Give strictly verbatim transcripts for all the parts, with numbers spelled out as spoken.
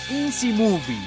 Easy Movies.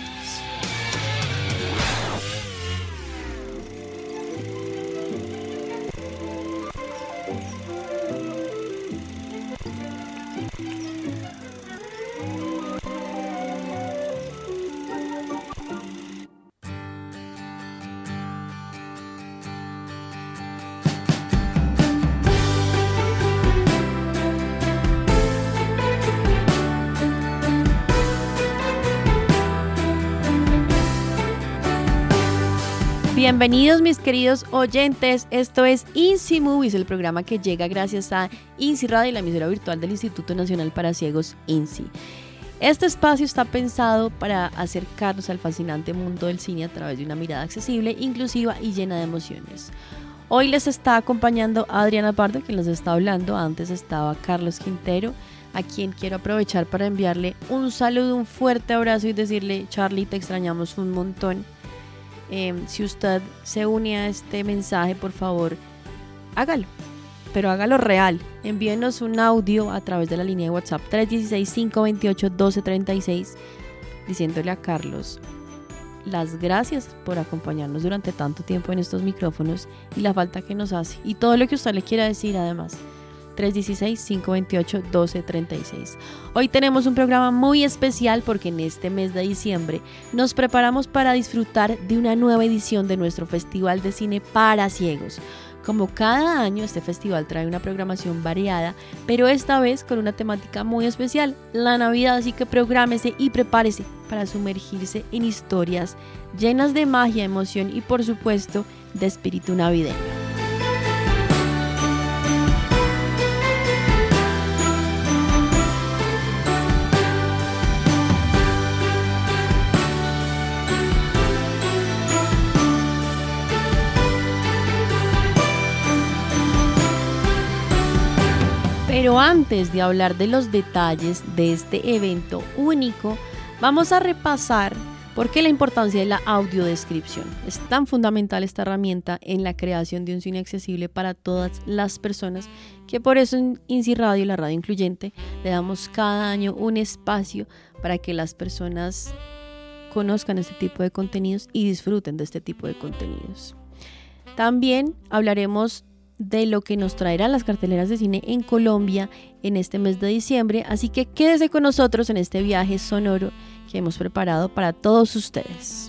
Bienvenidos mis queridos oyentes, esto es Easy Movies, el programa que llega gracias a INSI Radio y la emisora virtual del Instituto Nacional para Ciegos INSI. Este espacio está pensado para acercarnos al fascinante mundo del cine a través de una mirada accesible, inclusiva y llena de emociones. Hoy les está acompañando Adriana Pardo, quien les está hablando. Antes estaba Carlos Quintero, a quien quiero aprovechar para enviarle un saludo, un fuerte abrazo y decirle: Charlie, te extrañamos un montón. Eh, si usted se une a este mensaje, por favor, hágalo, pero hágalo real. Envíenos un audio a través de la línea de WhatsApp tres uno seis, cinco dos ocho, uno dos tres seis diciéndole a Carlos las gracias por acompañarnos durante tanto tiempo en estos micrófonos y la falta que nos hace y todo lo que usted le quiera decir además. tres uno seis, cinco dos ocho, uno dos tres seis. Hoy tenemos un programa muy especial porque en este mes de diciembre nos preparamos para disfrutar de una nueva edición de nuestro Festival de Cine para Ciegos. Como cada año, este festival trae una programación variada, pero esta vez con una temática muy especial, la Navidad, así que prográmese y prepárese para sumergirse en historias llenas de magia, emoción y por supuesto de espíritu navideño. Pero antes de hablar de los detalles de este evento único, vamos a repasar por qué la importancia de la audiodescripción. Es tan fundamental esta herramienta en la creación de un cine accesible para todas las personas, que por eso en INSI Radio, la radio incluyente, le damos cada año un espacio para que las personas conozcan este tipo de contenidos y disfruten de este tipo de contenidos. También hablaremos de lo que nos traerán las carteleras de cine en Colombia en este mes de diciembre, así que quédese con nosotros en este viaje sonoro que hemos preparado para todos ustedes.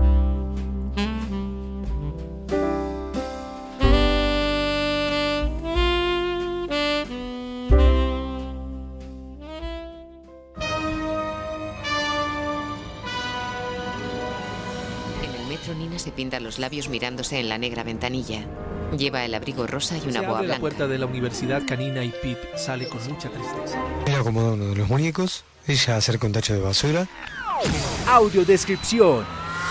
En el metro, Nina se pinta los labios mirándose en la negra ventanilla. Lleva el abrigo rosa y una Se boa abre blanca. La puerta de la universidad canina y Pip sale con mucha tristeza. Él acomoda uno de los muñecos, ella acerca un tacho de basura. Audiodescripción.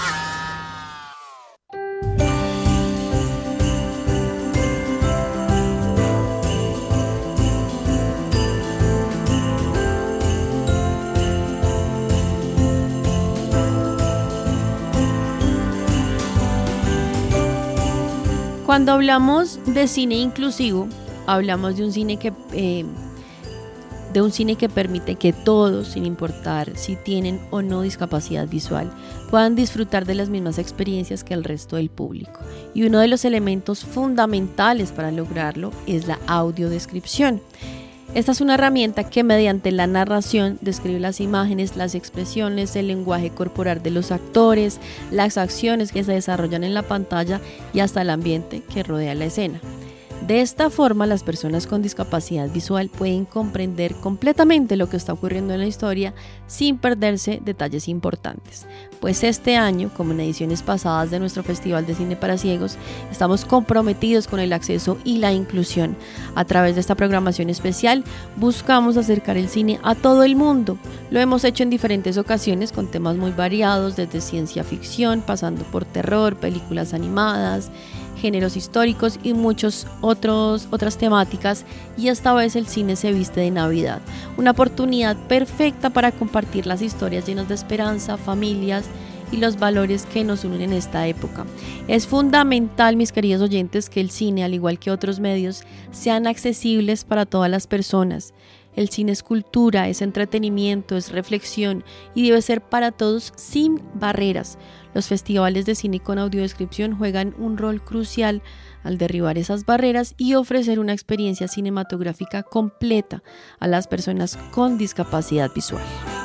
Cuando hablamos de cine inclusivo, hablamos de un cine que eh, de un cine que permite que todos, sin importar si tienen o no discapacidad visual, puedan disfrutar de las mismas experiencias que el resto del público. Y uno de los elementos fundamentales para lograrlo es la audiodescripción. Esta es una herramienta que mediante la narración describe las imágenes, las expresiones, el lenguaje corporal de los actores, las acciones que se desarrollan en la pantalla y hasta el ambiente que rodea la escena. De esta forma, las personas con discapacidad visual pueden comprender completamente lo que está ocurriendo en la historia sin perderse detalles importantes. Pues este año, como en ediciones pasadas de nuestro Festival de Cine para Ciegos, estamos comprometidos con el acceso y la inclusión. A través de esta programación especial, buscamos acercar el cine a todo el mundo. Lo hemos hecho en diferentes ocasiones con temas muy variados, desde ciencia ficción, pasando por terror, películas animadas, géneros históricos y muchos otros otras temáticas, y esta vez el cine se viste de Navidad, una oportunidad perfecta para compartir las historias llenas de esperanza, familias y los valores que nos unen en esta época. Es fundamental, mis queridos oyentes, que el cine, al igual que otros medios, sean accesibles para todas las personas. El cine es cultura, es entretenimiento, es reflexión y debe ser para todos sin barreras. Los festivales de cine con audiodescripción juegan un rol crucial al derribar esas barreras y ofrecer una experiencia cinematográfica completa a las personas con discapacidad visual.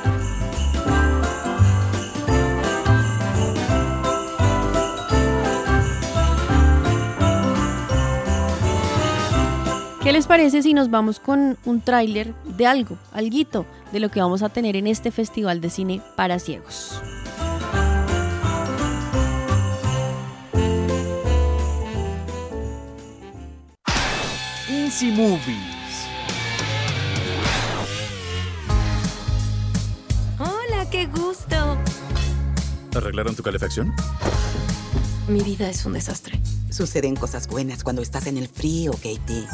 ¿Qué les parece si nos vamos con un tráiler de algo, alguito, de lo que vamos a tener en este Festival de Cine para Ciegos? INSI Movies. Hola, qué gusto. ¿Arreglaron tu calefacción? Mi vida es un desastre. Suceden cosas buenas cuando estás en el frío, Katie.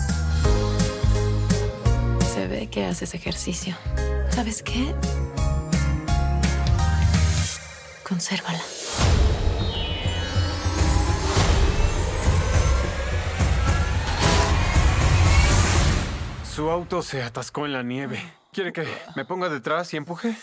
Se ve que haces ejercicio. ¿Sabes qué? Consérvala. Su auto se atascó en la nieve. ¿Quiere que me ponga detrás y empuje?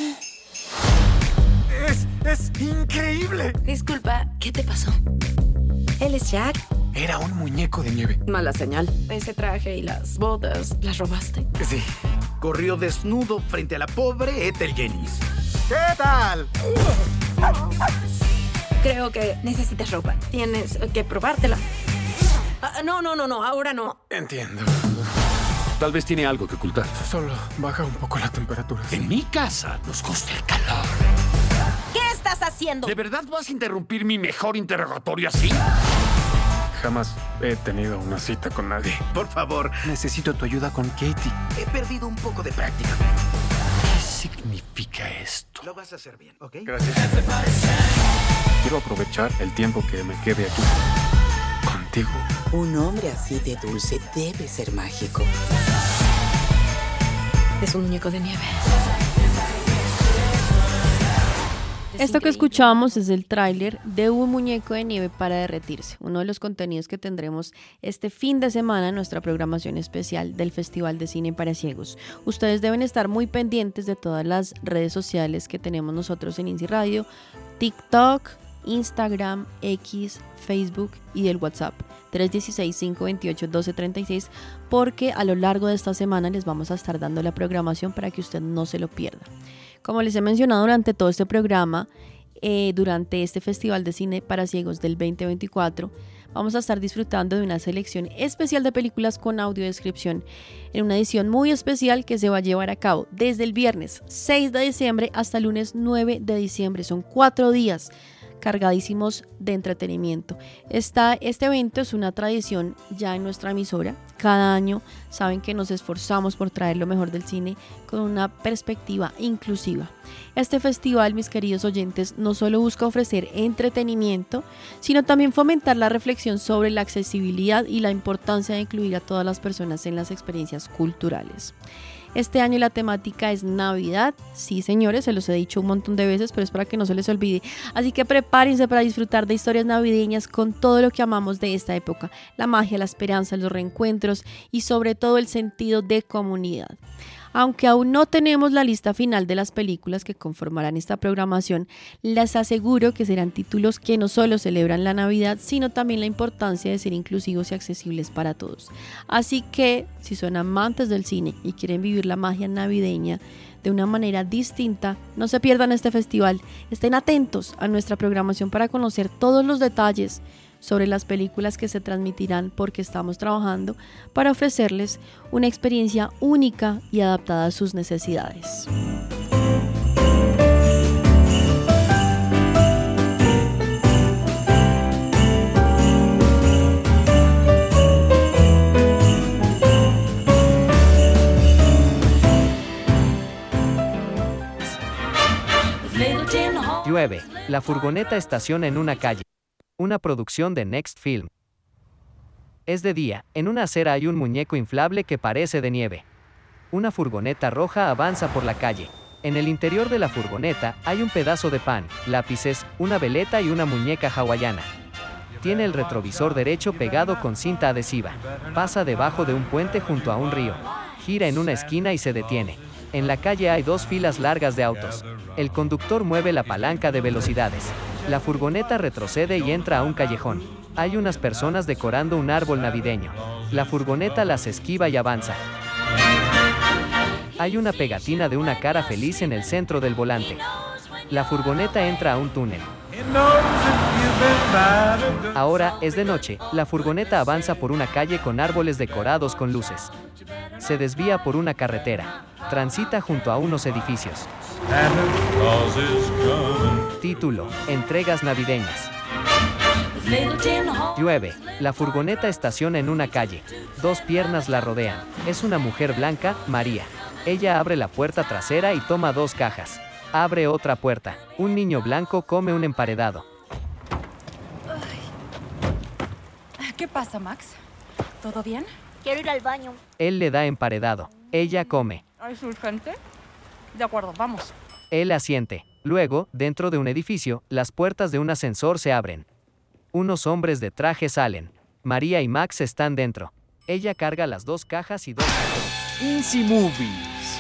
¡Es, es increíble! Disculpa, ¿qué te pasó? Él es Jack. Era un muñeco de nieve. Mala señal. Ese traje y las botas, ¿las robaste? Sí. Corrió desnudo frente a la pobre Ethel Jennings. ¿Qué tal? Creo que necesitas ropa. Tienes que probártela. Ah, no, no, no, no, ahora no. Entiendo. Tal vez tiene algo que ocultar. Solo baja un poco la temperatura. En mi casa nos gusta el calor. ¿Qué estás haciendo? ¿De verdad vas a interrumpir mi mejor interrogatorio así? Jamás he tenido una cita con nadie. Por favor, Necesito tu ayuda con Katie. he perdido un poco de práctica. ¿Qué significa esto? Lo vas a hacer bien, ¿ok? Gracias. Quiero aprovechar el tiempo que me quede aquí. Contigo. Un hombre así de dulce debe ser mágico. Es un muñeco de nieve. Es Esto que increíble. escuchábamos es el tráiler de Un muñeco de nieve para derretirse, uno de los contenidos que tendremos este fin de semana en nuestra programación especial del Festival de Cine para Ciegos. Ustedes deben estar muy pendientes de todas las redes sociales que tenemos nosotros en INSI Radio, TikTok, Instagram, X, Facebook y del WhatsApp tres uno seis, cinco dos ocho, uno dos tres seis, porque a lo largo de esta semana les vamos a estar dando la programación para que usted no se lo pierda. Como les he mencionado durante todo este programa, eh, durante este Festival de Cine para Ciegos del veinte veinticuatro, vamos a estar disfrutando de una selección especial de películas con audiodescripción en una edición muy especial que se va a llevar a cabo desde el viernes seis de diciembre hasta el lunes nueve de diciembre. Son cuatro días cargadísimos de entretenimiento. Esta, este evento es una tradición ya en nuestra emisora. Cada año saben que nos esforzamos por traer lo mejor del cine con una perspectiva inclusiva. Este festival, mis queridos oyentes, no solo busca ofrecer entretenimiento, sino también fomentar la reflexión sobre la accesibilidad y la importancia de incluir a todas las personas en las experiencias culturales. Este año la temática es Navidad. Sí, señores, se los he dicho un montón de veces, pero es para que no se les olvide. Así que prepárense para disfrutar de historias navideñas con todo lo que amamos de esta época. La magia, la esperanza, los reencuentros y sobre todo el sentido de comunidad. Aunque aún no tenemos la lista final de las películas que conformarán esta programación, les aseguro que serán títulos que no solo celebran la Navidad, sino también la importancia de ser inclusivos y accesibles para todos. Así que, si son amantes del cine y quieren vivir la magia navideña de una manera distinta, no se pierdan este festival. Estén atentos a nuestra programación para conocer todos los detalles sobre las películas que se transmitirán, porque estamos trabajando para ofrecerles una experiencia única y adaptada a sus necesidades. Llueve, la furgoneta estaciona en una calle. Una producción de Next Film. Es de día, en una acera hay un muñeco inflable que parece de nieve. Una furgoneta roja avanza por la calle. En el interior de la furgoneta hay un pedazo de pan, lápices, una veleta y una muñeca hawaiana. Tiene el retrovisor derecho pegado con cinta adhesiva. Pasa debajo de un puente junto a un río. gira en una esquina y se detiene. En la calle hay dos filas largas de autos. El conductor mueve la palanca de velocidades. La furgoneta retrocede y entra a un callejón. Hay unas personas decorando un árbol navideño. La furgoneta las esquiva y avanza. Hay una pegatina de una cara feliz en el centro del volante. La furgoneta entra a un túnel. Ahora es de noche. La furgoneta avanza por una calle con árboles decorados con luces. Se desvía por una carretera. Transita junto a unos edificios. Título: Entregas navideñas. Llueve. La furgoneta estaciona en una calle. Dos piernas la rodean. Es una mujer blanca, María. Ella abre la puerta trasera y toma dos cajas. Abre otra puerta. Un niño blanco come un emparedado. ¿Qué pasa, Max? ¿Todo bien? Quiero ir al baño. Él le da emparedado. Ella come. ¿Es urgente? De acuerdo, vamos. Él asiente. Luego, dentro de un edificio, las puertas de un ascensor se abren. Unos hombres de traje salen. María y Max están dentro. Ella carga las dos cajas y dos... Inci Movies.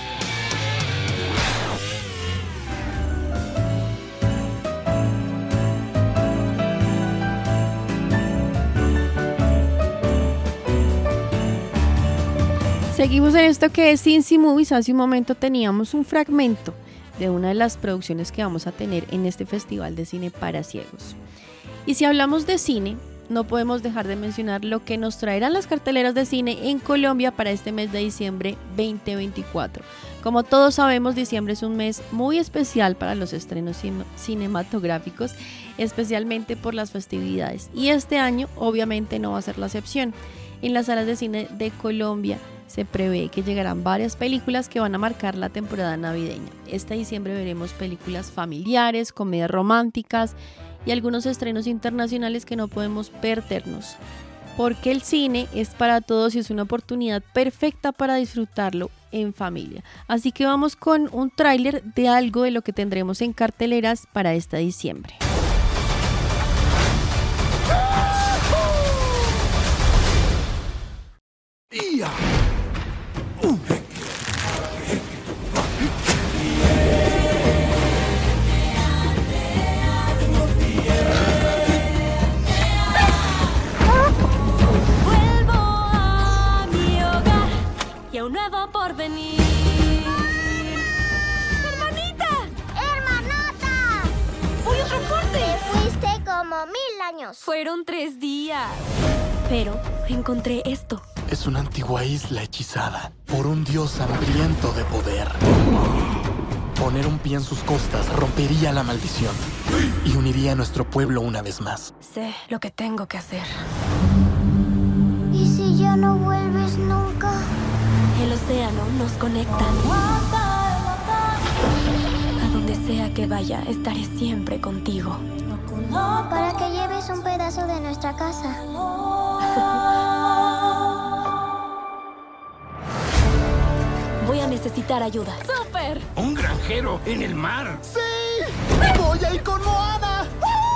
Seguimos en esto que es Inci Movies. Hace un momento teníamos un fragmento de una de las producciones que vamos a tener en este Festival de Cine para Ciegos. Y si hablamos de cine, no podemos dejar de mencionar lo que nos traerán las carteleras de cine en Colombia para este mes de diciembre veinte veinticuatro. Como todos sabemos, diciembre es un mes muy especial para los estrenos cin- cinematográficos, especialmente por las festividades. Y este año obviamente no va a ser la excepción. En las salas de cine de Colombia se prevé que llegarán varias películas que van a marcar la temporada navideña. Este diciembre veremos películas familiares, comedias románticas y algunos estrenos internacionales que no podemos perdernos. Porque el cine es para todos y es una oportunidad perfecta para disfrutarlo en familia. Así que vamos con un tráiler de algo de lo que tendremos en carteleras para este diciembre. ¡Ya! Vuelvo a mi hogar y a un nuevo porvenir. ¡Hermanita! ¡Hermanota! ¡Voy a otro corte! Te fuiste como mil años. Fueron tres días. Pero encontré esto. Es una antigua isla hechizada por un dios hambriento de poder. Poner un pie en sus costas rompería la maldición y uniría a nuestro pueblo una vez más. Sé lo que tengo que hacer. ¿Y si ya no vuelves nunca? El océano nos conecta. A donde sea que vaya, estaré siempre contigo. Para que lleves un pedazo de nuestra casa. Voy a necesitar ayuda. ¡Súper! ¡Un granjero en el mar! ¡Sí! ¡Voy a ir con Moana!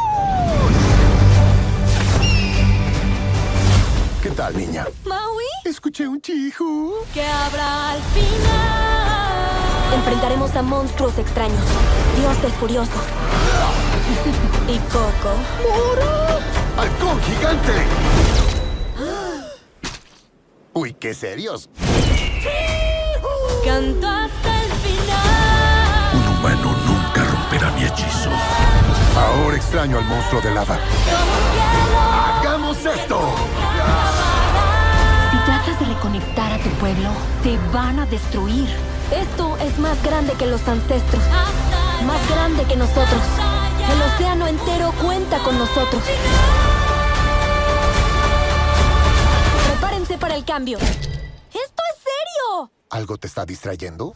¿Qué tal, niña? ¿Maui? Escuché un chihu. ¿Qué habrá al final? Enfrentaremos a monstruos extraños, dioses furiosos. Y Coco. ¡Mora! ¡Halcón gigante! Uy, qué serios. Canto hasta el final. Un humano nunca romperá mi hechizo. Ahora extraño al monstruo de lava. ¡Hagamos esto! Si tratas de reconectar a tu pueblo, te van a destruir. Esto es más grande que los ancestros. Más grande que nosotros. El océano entero cuenta con nosotros. Prepárense para el cambio. ¡Esto es serio! ¿Algo te está distrayendo?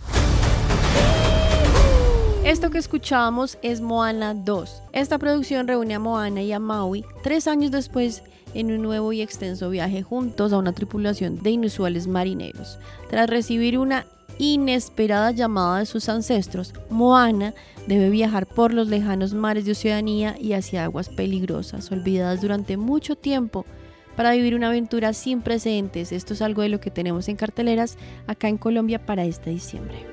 Esto que escuchábamos es Moana dos. Esta producción reúne a Moana y a Maui tres años después en un nuevo y extenso viaje juntos a una tripulación de inusuales marineros. Tras recibir una inesperada llamada de sus ancestros, Moana debe viajar por los lejanos mares de Oceanía y hacia aguas peligrosas, olvidadas durante mucho tiempo para vivir una aventura sin precedentes. Esto es algo de lo que tenemos en carteleras acá en Colombia para este diciembre.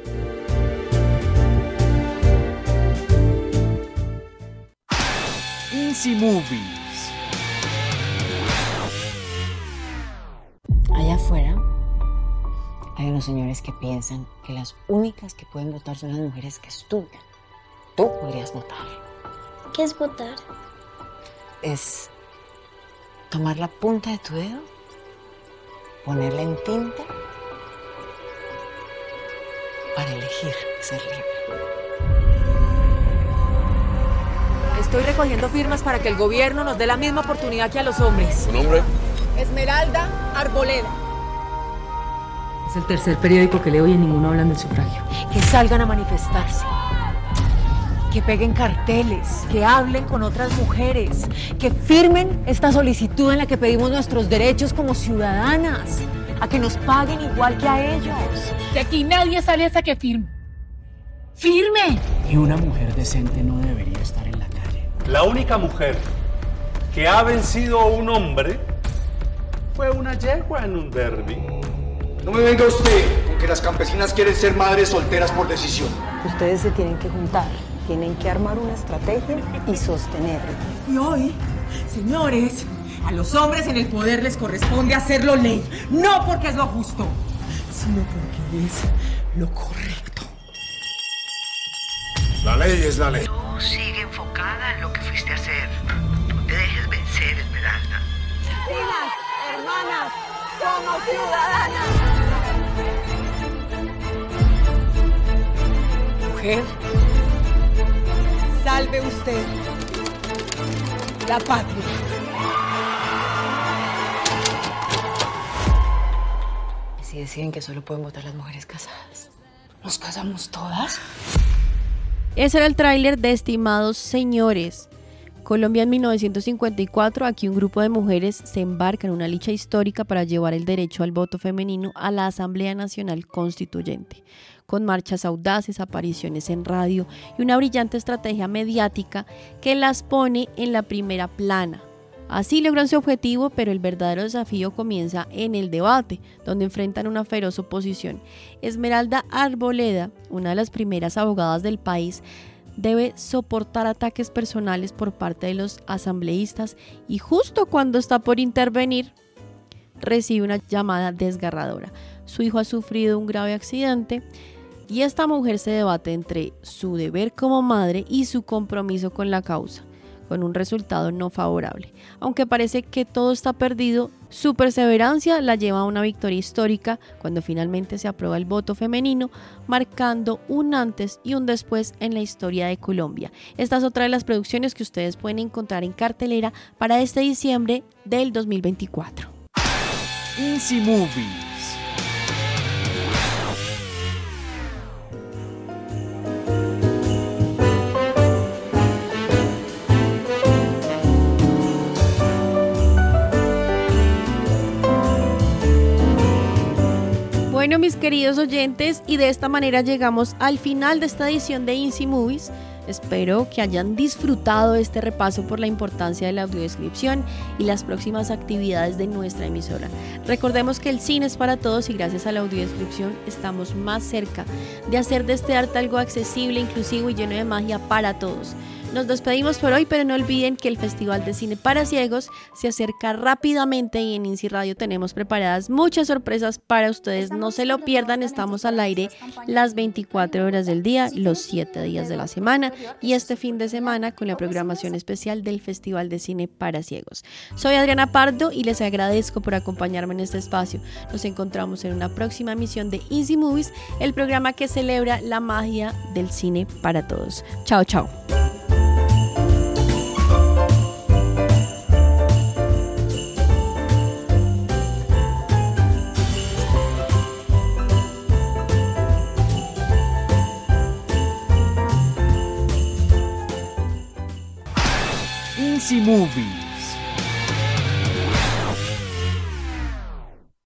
Easy Movies. Allá afuera hay unos señores que piensan que las únicas que pueden votar son las mujeres que estudian. Tú podrías votar. ¿Qué es votar? Es tomar la punta de tu dedo, ponerla en tinta para elegir ser libre. Estoy recogiendo firmas para que el gobierno nos dé la misma oportunidad que a los hombres. ¿Tu nombre? Esmeralda Arboleda. Es el tercer periódico que leo y en ninguno hablan del sufragio. Que salgan a manifestarse. Que peguen carteles, que hablen con otras mujeres, que firmen esta solicitud en la que pedimos nuestros derechos como ciudadanas, a que nos paguen igual que a ellos. De aquí nadie sale hasta que firme. ¡Firme! Y una mujer decente no debería estar en la calle. La única mujer que ha vencido a un hombre fue una yegua en un derbi. No me venga usted con que las campesinas quieren ser madres solteras por decisión. Ustedes se tienen que juntar. Tienen que armar una estrategia y sostenerla. Y hoy, señores, a los hombres en el poder les corresponde hacerlo ley. No porque es lo justo, sino porque es lo correcto. La ley es la ley. Tú sigue enfocada en lo que fuiste a hacer. No te dejes vencer, Esmeralda. Hermanas, hermanas, somos ciudadanas. Mujer. Salve usted la patria. Si deciden que solo pueden votar las mujeres casadas, ¿nos casamos todas? Ese era el tráiler de Estimados Señores. Colombia en mil novecientos cincuenta y cuatro, aquí un grupo de mujeres se embarca en una lucha histórica para llevar el derecho al voto femenino a la Asamblea Nacional Constituyente, con marchas audaces, apariciones en radio y una brillante estrategia mediática que las pone en la primera plana. Así logran su objetivo, pero el verdadero desafío comienza en el debate, donde enfrentan una feroz oposición. Esmeralda Arboleda, una de las primeras abogadas del país, debe soportar ataques personales por parte de los asambleístas y justo cuando está por intervenir, recibe una llamada desgarradora. Su hijo ha sufrido un grave accidente y esta mujer se debate entre su deber como madre y su compromiso con la causa, con un resultado no favorable. Aunque parece que todo está perdido, su perseverancia la lleva a una victoria histórica cuando finalmente se aprueba el voto femenino, marcando un antes y un después en la historia de Colombia. Esta es otra de las producciones que ustedes pueden encontrar en cartelera para este diciembre del dos mil veinticuatro. Easy Movies. Bueno, mis queridos oyentes, y de esta manera llegamos al final de esta edición de Easy Movies. Espero que hayan disfrutado este repaso por la importancia de la audiodescripción y las próximas actividades de nuestra emisora. Recordemos que el cine es para todos y gracias a la audiodescripción estamos más cerca de hacer de este arte algo accesible, inclusivo y lleno de magia para todos. Nos despedimos por hoy, pero no olviden que el Festival de Cine para Ciegos se acerca rápidamente y en INSI Radio tenemos preparadas muchas sorpresas para ustedes. No se lo pierdan, estamos al aire las veinticuatro horas del día, los siete días de la semana y este fin de semana con la programación especial del Festival de Cine para Ciegos. Soy Adriana Pardo y les agradezco por acompañarme en este espacio. Nos encontramos en una próxima emisión de Easy Movies, el programa que celebra la magia del cine para todos. Chao, chao. Easy Movies.